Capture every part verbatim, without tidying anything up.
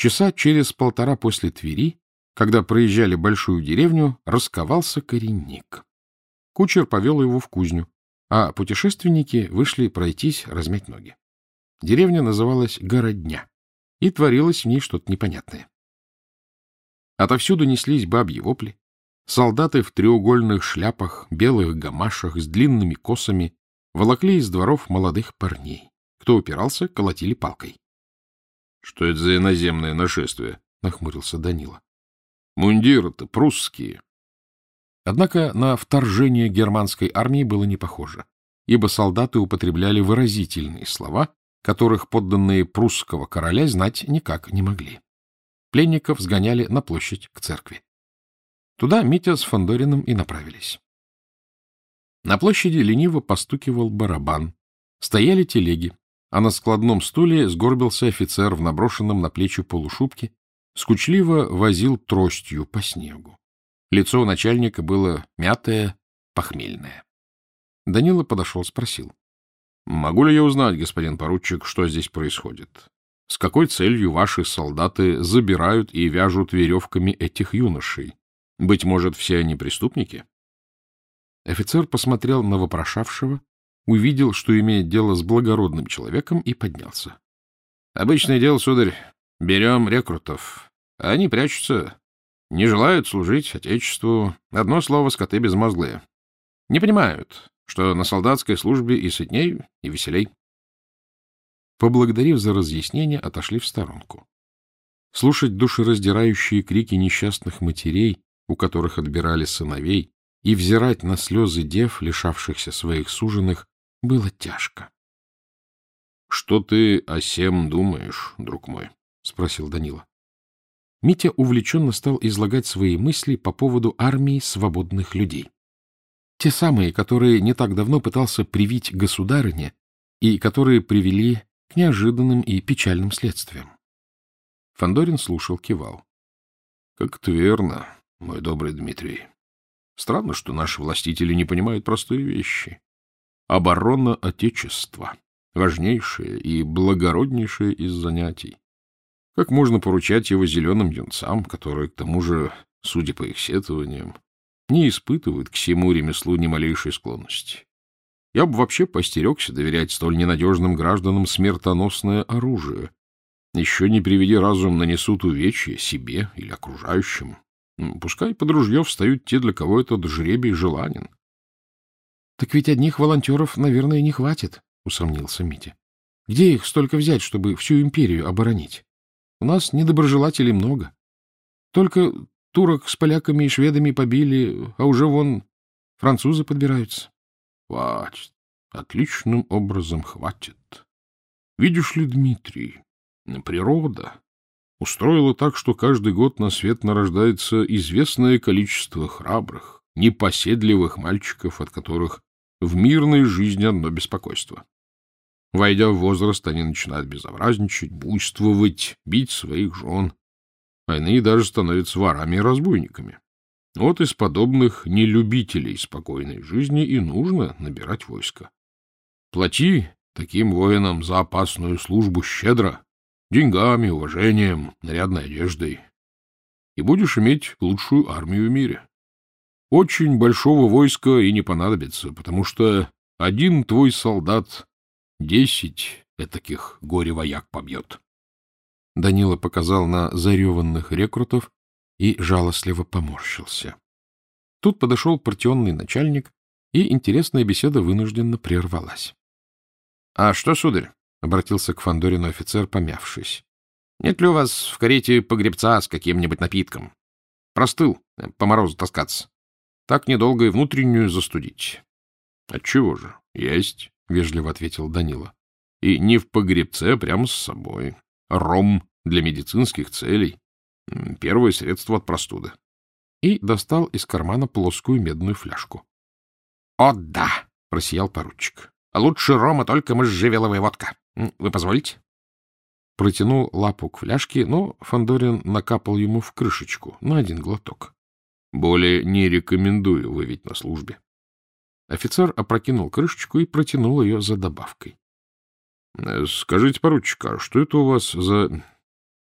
Часа через полтора после Твери, когда проезжали большую деревню, расковался коренник. Кучер повел его в кузню, а путешественники вышли пройтись, размять ноги. Деревня называлась Городня, и творилось в ней что-то непонятное. Отовсюду неслись бабьи вопли. Солдаты в треугольных шляпах, белых гамашах с длинными косами волокли из дворов молодых парней. Кто упирался, колотили палкой. — Что это за иноземное нашествие? — нахмурился Данила. — Мундиры-то прусские. Однако на вторжение германской армии было не похоже, ибо солдаты употребляли выразительные слова, которых подданные прусского короля знать никак не могли. Пленников сгоняли на площадь к церкви. Туда Митя с Фандориным и направились. На площади лениво постукивал барабан. Стояли телеги, а на складном стуле сгорбился офицер в наброшенном на плечи полушубке, скучливо возил тростью по снегу. Лицо у начальника было мятое, похмельное. Данила подошел, спросил. — Могу ли я узнать, господин поручик, что здесь происходит? С какой целью ваши солдаты забирают и вяжут веревками этих юношей? Быть может, все они преступники? Офицер посмотрел на вопрошавшего, увидел, что имеет дело с благородным человеком, и поднялся. — Обычное дело, сударь. Берем рекрутов. Они прячутся, не желают служить Отечеству. Одно слово — скоты безмозглые. Не понимают, что на солдатской службе и сытней, и веселей. Поблагодарив за разъяснение, отошли в сторонку. Слушать душераздирающие крики несчастных матерей, у которых отбирали сыновей, и взирать на слезы дев, лишавшихся своих суженых, было тяжко. — Что ты о сем думаешь, друг мой? — спросил Данила. Митя увлеченно стал излагать свои мысли по поводу армии свободных людей. Те самые, которые не так давно пытался привить государыне и которые привели к неожиданным и печальным следствиям. Фандорин слушал, кивал. — Как это верно, мой добрый Дмитрий. Странно, что наши властители не понимают простые вещи. Оборона Отечества — важнейшее и благороднейшее из занятий. Как можно поручать его зеленым юнцам, которые, к тому же, судя по их сетованиям, не испытывают к всему ремеслу ни малейшей склонности? Я бы вообще постерегся доверять столь ненадежным гражданам смертоносное оружие. Еще не приведи разум, нанесут увечья себе или окружающим. Пускай под ружье встают те, для кого этот жребий желанен. — Так ведь одних волонтеров, наверное, не хватит, — усомнился Митя. — Где их столько взять, чтобы всю империю оборонить? У нас недоброжелателей много. Только турок с поляками и шведами побили, а уже вон французы подбираются. — Хватит. Отличным образом хватит. Видишь ли, Дмитрий, природа устроила так, что каждый год на свет нарождается известное количество храбрых, непоседливых мальчиков, от которых в мирной жизни одно беспокойство. Войдя в возраст, они начинают безобразничать, буйствовать, бить своих жен, а иные даже становятся ворами и разбойниками. Вот из подобных нелюбителей спокойной жизни и нужно набирать войско. Плати таким воинам за опасную службу щедро, деньгами, уважением, нарядной одеждой, и будешь иметь лучшую армию в мире. Очень большого войска и не понадобится, потому что один твой солдат десять этаких горе-вояк побьет. Данила показал на зареванных рекрутов и жалостливо поморщился. Тут подошел партионный начальник, и интересная беседа вынужденно прервалась. — А что, сударь? — обратился к Фандорину офицер, помявшись. — Нет ли у вас в карете погребца с каким-нибудь напитком? Простыл, по морозу таскаться. Так недолго и внутреннюю застудить. — Отчего же? — Есть, — вежливо ответил Данила. — И не в погребце, а прямо с собой. Ром для медицинских целей. Первое средство от простуды. И достал из кармана плоскую медную фляжку. — О, да! — просиял поручик. — Лучше рома только можжевеловая водка. Вы позволите? Протянул лапу к фляжке, но Фандорин накапал ему в крышечку на один глоток. — Более не рекомендую, вы ведь на службе. Офицер опрокинул крышечку и протянул ее за добавкой. — Скажите, поручик, а что это у вас за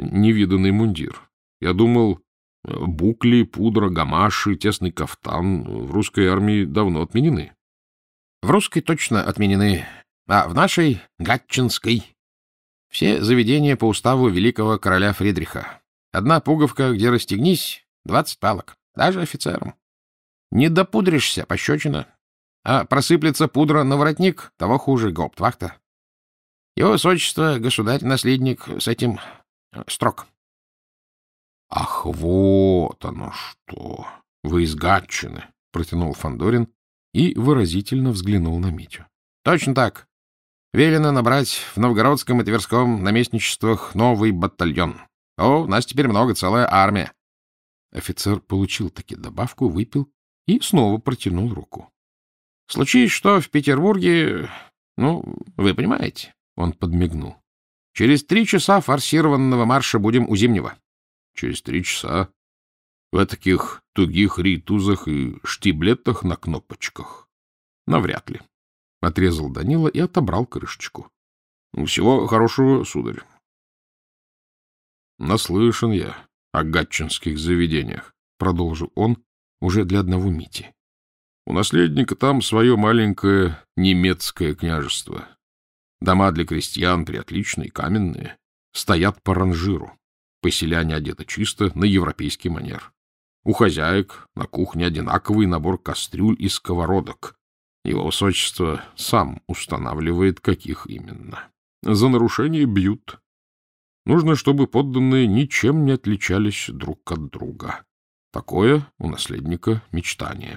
невиданный мундир. Я думал, букли, пудра, гамаши, тесный кафтан в русской армии давно отменены. В русской точно отменены, а в нашей, гатчинской, все заведения по уставу великого короля Фридриха. Одна пуговка, где расстегнись, двадцать палок, даже офицерам. Не допудришься — пощечина, а просыплется пудра на воротник — того хуже, гауптвахта. Его высочество, государь-наследник, с этим строг. — Ах, вот оно что! Вы из Гатчины! — протянул Фандорин и выразительно взглянул на Митю. — Точно так. Велено набрать в Новгородском и Тверском наместничествах новый батальон. О, у нас теперь много, целая армия. Офицер получил таки добавку, выпил и снова протянул руку. — Случись, что в Петербурге, ну, вы понимаете, — он подмигнул. — Через три часа форсированного марша будем у Зимнего. — Через три часа? В таких тугих рейтузах и штиблетах на кнопочках? Навряд ли. Отрезал Данила и отобрал крышечку. — Всего хорошего, сударь. — Наслышан я о гатчинских заведениях, — продолжил он уже для одного Мити. — У наследника там свое маленькое немецкое княжество. Дома для крестьян приотличные, каменные, стоят по ранжиру. Поселяне одеты чисто на европейский манер. У хозяек на кухне одинаковый набор кастрюль и сковородок. Его высочество сам устанавливает, каких именно. За нарушение бьют. Нужно, чтобы подданные ничем не отличались друг от друга. Такое у наследника мечтание.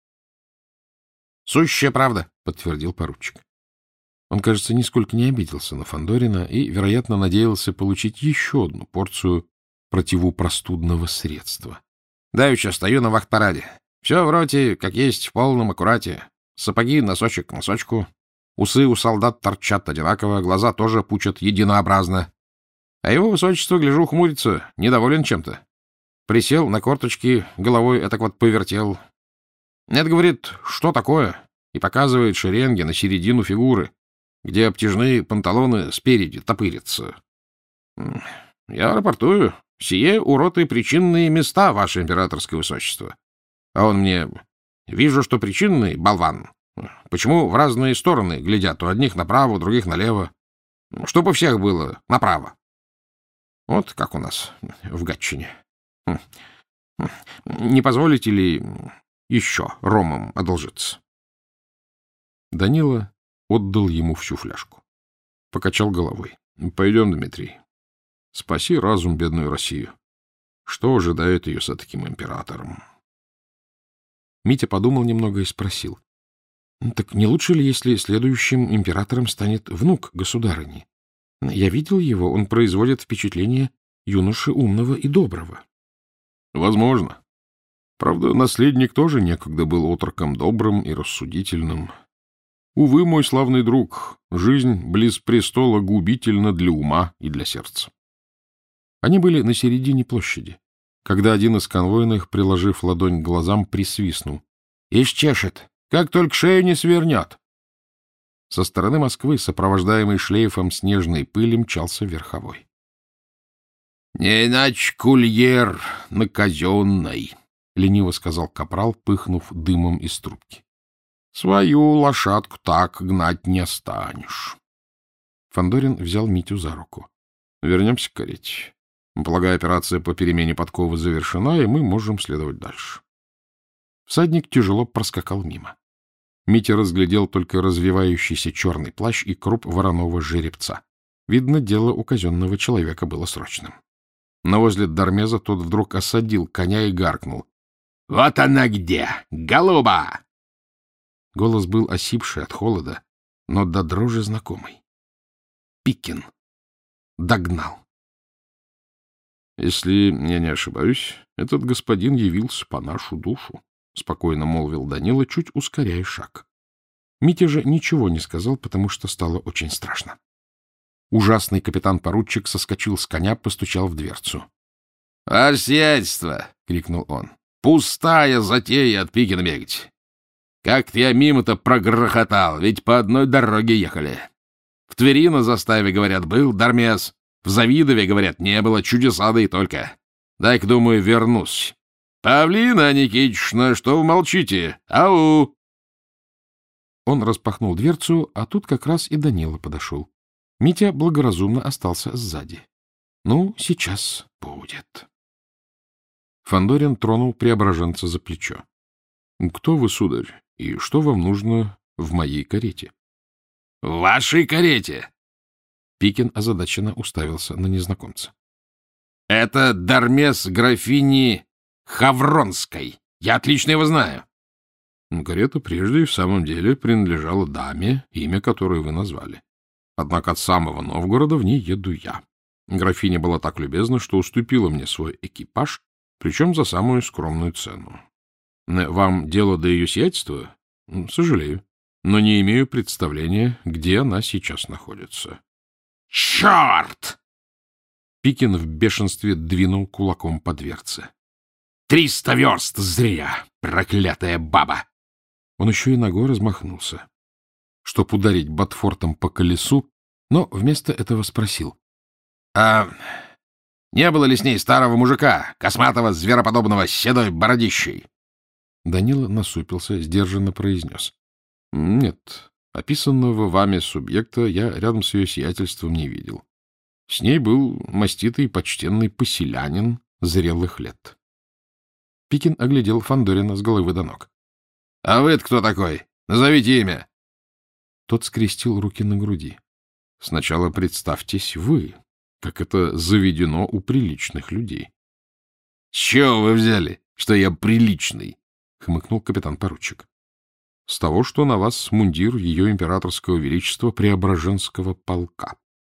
— Сущая правда, — подтвердил поручик. Он, кажется, нисколько не обиделся на Фандорина и, вероятно, надеялся получить еще одну порцию противопростудного средства. — Давеча стою на вахт-параде. Все в роте, как есть, в полном аккурате. Сапоги носочек к носочку. Усы у солдат торчат одинаково, глаза тоже пучат единообразно. А его высочество, гляжу, хмурится, недоволен чем-то. Присел на корточки, головой этак вот повертел. Нет, говорит, что такое? И показывает шеренги на середину фигуры, где обтяжные панталоны спереди топырятся. Я рапортую. Сие уроты причинные места, ваше императорское высочество. А он мне... Вижу, что причинный, болван. Почему в разные стороны глядят? У одних направо, у других налево. Чтоб у всех было направо. Вот как у нас в Гатчине. Не позволите ли еще ромом одолжиться? Данила отдал ему всю фляжку. Покачал головой. — Пойдем, Дмитрий. Спаси разум бедную Россию. Что ожидает ее с таким императором? Митя подумал немного и спросил. — Так не лучше ли, если следующим императором станет внук государыни? Я видел его, он производит впечатление юноши умного и доброго. — Возможно. Правда, наследник тоже некогда был отроком добрым и рассудительным. Увы, мой славный друг, жизнь близ престола губительна для ума и для сердца. Они были на середине площади, когда один из конвойных, приложив ладонь к глазам, присвистнул. — Исчешет! Как только шею не свернет! Со стороны Москвы, сопровождаемый шлейфом снежной пыли, мчался верховой. — Не иначе кульер на казенной, — лениво сказал капрал, пыхнув дымом из трубки. — Свою лошадку так гнать не станешь. Фандорин взял Митю за руку. — Вернемся к карете. Полагаю, операция по перемене подковы завершена, и мы можем следовать дальше. Всадник тяжело проскакал мимо. Митя разглядел только развивающийся черный плащ и круп вороного жеребца. Видно, дело у казенного человека было срочным. Но возле Дармеза тот вдруг осадил коня и гаркнул. — Вот она где! Голуба! Голос был осипший от холода, но до дрожи знакомый. Пикин. Догнал. — Если я не ошибаюсь, этот господин явился по нашу душу, — спокойно молвил Данила, чуть ускоряя шаг. Митя же ничего не сказал, потому что стало очень страшно. Ужасный капитан-поручик соскочил с коня, постучал в дверцу. — Ваше сиятельство! — крикнул он. — Пустая затея от Пикина бегать. Как-то я мимо-то прогрохотал, ведь по одной дороге ехали. В Твери на заставе, говорят, был Дармез. В Завидове, говорят, не было, чудеса да и только. Дай-ка, думаю, вернусь. Павлина Никитична, что вы молчите? Ау!» Он распахнул дверцу, а тут как раз и Данила подошел. Митя благоразумно остался сзади. Ну, сейчас будет. Фандорин тронул Преображенца за плечо. — Кто вы, сударь, и что вам нужно в моей карете? — В вашей карете? Пикин озадаченно уставился на незнакомца. — Это Дармес графини Хавронской. Я отлично его знаю. — Карета прежде и в самом деле принадлежала даме, имя которой вы назвали. Однако от самого Новгорода в ней еду я. Графиня была так любезна, что уступила мне свой экипаж, причем за самую скромную цену. Вам дело до ее сиятельства? Сожалею, но не имею представления, где она сейчас находится. Черт! Пикин в бешенстве двинул кулаком по дверце. Триста верст зря, проклятая баба! Он еще и ногой размахнулся, чтоб ударить ботфортом по колесу, но вместо этого спросил. — А не было ли с ней старого мужика, косматого, звероподобного, с седой бородищей? Данила насупился, сдержанно произнес. — Нет, описанного вами субъекта я рядом с ее сиятельством не видел. С ней был маститый почтенный поселянин зрелых лет. Пикин оглядел Фандорина с головы до ног. — А вы-то кто такой? Назовите имя. Тот скрестил руки на груди. — Сначала представьтесь вы, как это заведено у приличных людей. — С чего вы взяли, что я приличный? — хмыкнул капитан-поручик. — С того, что на вас мундир ее императорского величества Преображенского полка.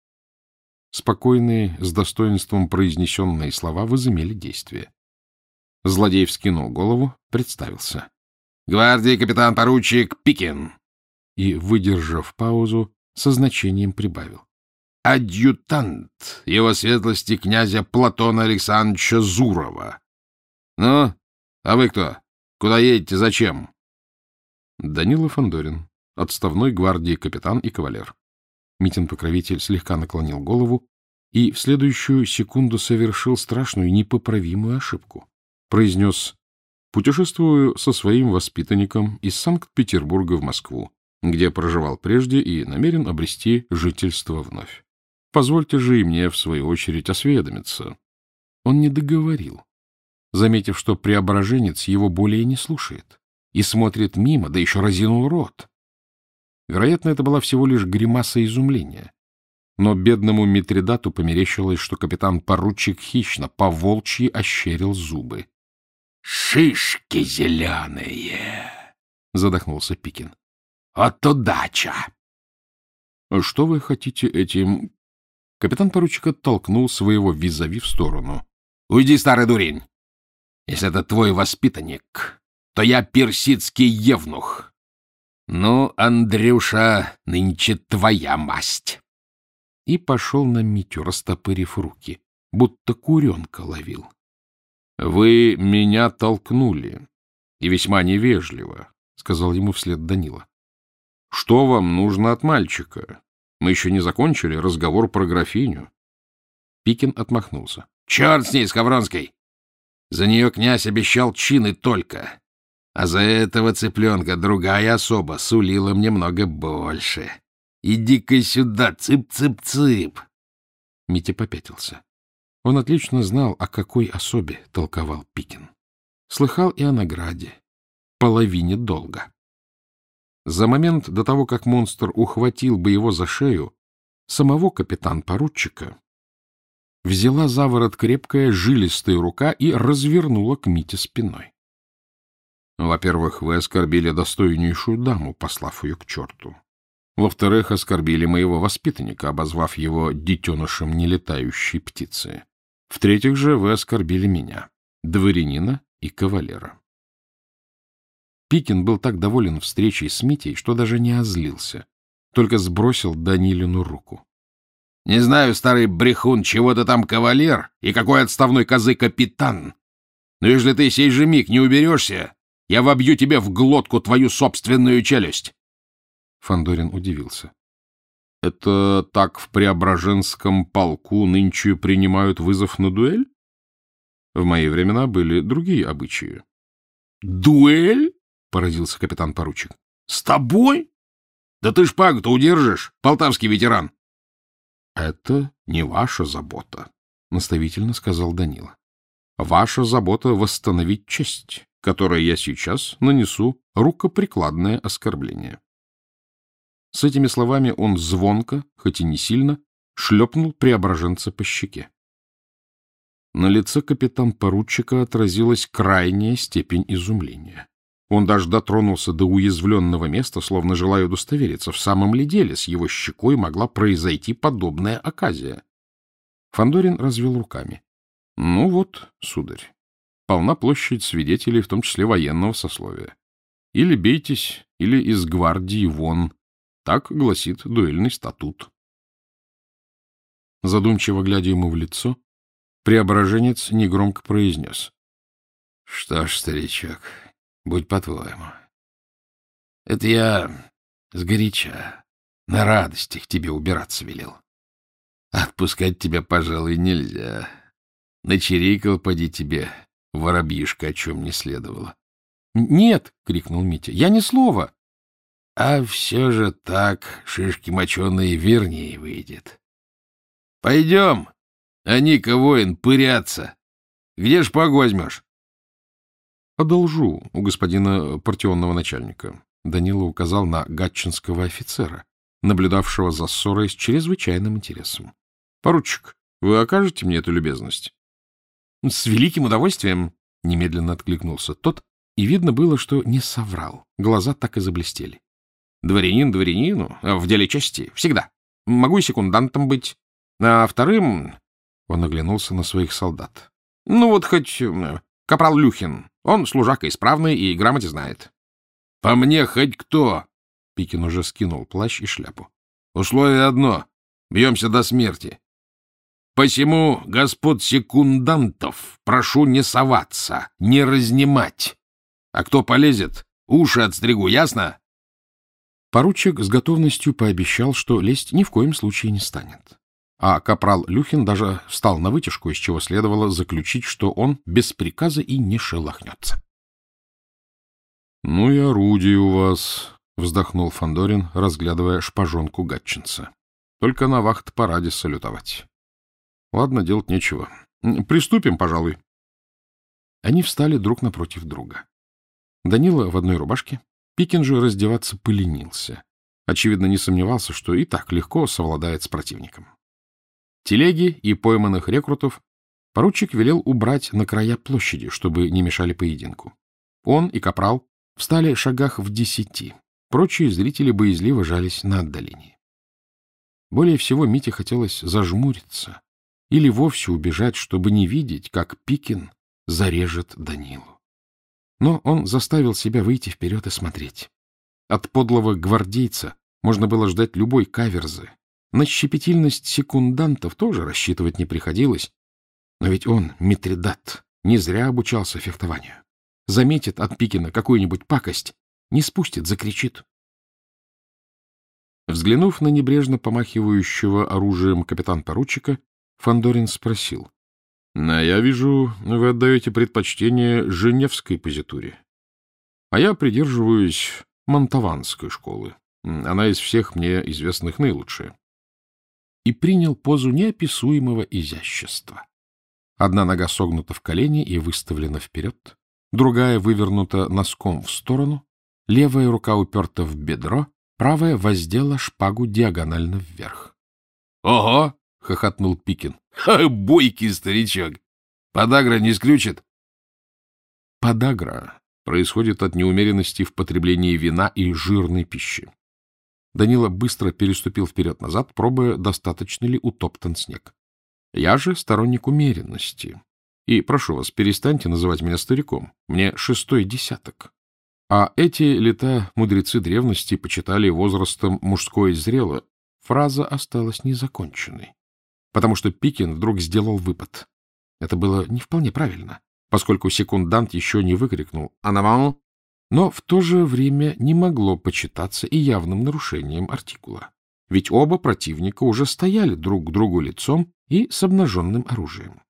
Спокойные, с достоинством произнесенные слова возымели действие. Злодей вскинул голову, представился. — Гвардии капитан-поручик Пикин. И, выдержав паузу, со значением прибавил. — Адъютант его светлости князя Платона Александровича Зурова. — Ну, а вы кто? Куда едете, зачем? — Данила Фандорин, отставной гвардии капитан и кавалер. Митин-покровитель слегка наклонил голову и в следующую секунду совершил страшную непоправимую ошибку. Произнес: «Путешествую со своим воспитанником из Санкт-Петербурга в Москву, где проживал прежде и намерен обрести жительство вновь. Позвольте же и мне, в свою очередь, осведомиться». Он не договорил, заметив, что преображенец его более не слушает и смотрит мимо, да еще разинул рот. Вероятно, это была всего лишь гримаса изумления. Но бедному Митридату померещилось, что капитан-поручик хищно, по-волчьи ощерил зубы. — Шишки зеленые! — задохнулся Пикин. — От удача! — Что вы хотите этим? Капитан-поручик оттолкнул своего визави в сторону. — Уйди, старый дурень! Если это твой воспитанник, то я персидский евнух. Ну, Андрюша, нынче твоя масть. И пошел на Митю, растопырив руки, будто куренка ловил. — Вы меня толкнули, и весьма невежливо, — сказал ему вслед Данила. — Что вам нужно от мальчика? Мы еще не закончили разговор про графиню. Пикин отмахнулся. — Черт с ней, с Хавронской! За нее князь обещал чины только, а за этого цыпленка другая особа сулила мне много больше. Иди-ка сюда, цып-цып-цып! Митя попятился. Он отлично знал, о какой особе толковал Пикин. Слыхал и о награде, половине долга. За момент до того, как монстр ухватил бы его за шею, самого капитан-поручика взяла за ворот крепкая жилистая рука и развернула к Мите спиной. Во-первых, вы оскорбили достойнейшую даму, послав ее к черту. Во-вторых, оскорбили моего воспитанника, обозвав его детенышем нелетающей птицы. В-третьих же, вы оскорбили меня, дворянина и кавалера. Пикин был так доволен встречей с Митей, что даже не озлился, только сбросил Данилину руку. — Не знаю, старый брехун, чего ты там кавалер и какой отставной козы капитан. Но если ты сей же миг не уберешься, я вобью тебе в глотку твою собственную челюсть. Фандорин удивился. — Это так в Преображенском полку нынче принимают вызов на дуэль? В мои времена были другие обычаи. — Дуэль? — поразился капитан-поручик. — С тобой? Да ты шпагу-то удержишь, полтавский ветеран. — Это не ваша забота, — наставительно сказал Данила. — Ваша забота — восстановить честь, которой я сейчас нанесу рукоприкладное оскорбление. С этими словами он звонко, хоть и не сильно, шлепнул преображенца по щеке. На лице капитан-поручика отразилась крайняя степень изумления. Он даже дотронулся до уязвленного места, словно желая удостовериться, в самом ли деле с его щекой могла произойти подобная оказия. Фандорин развел руками. — Ну вот, сударь, полна площадь свидетелей, в том числе военного сословия. Или бейтесь, или из гвардии вон. Так гласит дуэльный статут. Задумчиво глядя ему в лицо, преображенец негромко произнес. — Что ж, старичок, будь по-твоему. Это я сгоряча, на радостях тебе убираться велел. Отпускать тебя, пожалуй, нельзя. Начерикал, поди тебе, воробьишка, о чем не следовало. — Нет, — крикнул Митя, — я ни слова. — А все же так, шишки моченые, вернее выйдет. — Пойдем, а Ника воин пыряться. Где шпагу возьмешь? — Одолжу у господина партионного начальника. Данила указал на гатчинского офицера, наблюдавшего за ссорой с чрезвычайным интересом. — Поручик, вы окажете мне эту любезность? — С великим удовольствием! — немедленно откликнулся тот, и видно было, что не соврал. Глаза так и заблестели. — Дворянин дворянину, а в деле чести всегда. Могу и секундантом быть. А вторым... Он оглянулся на своих солдат. — Ну вот хоть капрал Люхин. Он служака исправный и грамоте знает. — По мне хоть кто! — Пикин уже скинул плащ и шляпу. — Условие одно. Бьемся до смерти. Посему, господ секундантов, прошу не соваться, не разнимать. А кто полезет, уши отстригу, ясно? Поручик с готовностью пообещал, что лезть ни в коем случае не станет. А капрал Люхин даже встал на вытяжку, из чего следовало заключить, что он без приказа и не шелохнется. — Ну и орудие у вас, — вздохнул Фандорин, разглядывая шпажонку гатчинца. — Только на вахт-параде салютовать. Ладно, делать нечего. Приступим, пожалуй. Они встали друг напротив друга. Данила в одной рубашке, Пикин же раздеваться поленился. Очевидно, не сомневался, что и так легко совладает с противником. Телеги и пойманных рекрутов поручик велел убрать на края площади, чтобы не мешали поединку. Он и капрал встали в шагах в десяти. Прочие зрители боязливо жались на отдалении. Более всего Мите хотелось зажмуриться или вовсе убежать, чтобы не видеть, как Пикин зарежет Данилу. Но он заставил себя выйти вперед и смотреть. От подлого гвардейца можно было ждать любой каверзы. На щепетильность секундантов тоже рассчитывать не приходилось. Но ведь он, Митридат, не зря обучался фехтованию. Заметит от Пикина какую-нибудь пакость, не спустит, закричит. Взглянув на небрежно помахивающего оружием капитан-поручика, Фандорин спросил. — Я вижу, вы отдаете предпочтение женевской позитуре. А я придерживаюсь мантованской школы. Она из всех мне известных наилучшая. И принял позу неописуемого изящества. Одна нога согнута в колени и выставлена вперед, другая вывернута носком в сторону, левая рука уперта в бедро, правая воздела шпагу диагонально вверх. — Ого! — хохотнул Пикин. — Бойкий старичок! Подагра не исключит? Подагра происходит от неумеренности в потреблении вина и жирной пищи. Данила быстро переступил вперед-назад, пробуя, достаточно ли утоптан снег. Я же сторонник умеренности. И прошу вас, перестаньте называть меня стариком. Мне шестой десяток. А эти лета мудрецы древности почитали возрастом мужское зрело. Фраза осталась незаконченной, потому что Пикин вдруг сделал выпад. Это было не вполне правильно, поскольку секундант еще не выкрикнул «Анаван», но в то же время не могло почитаться и явным нарушением артикула. ведь оба противника уже стояли друг к другу лицом и с обнаженным оружием.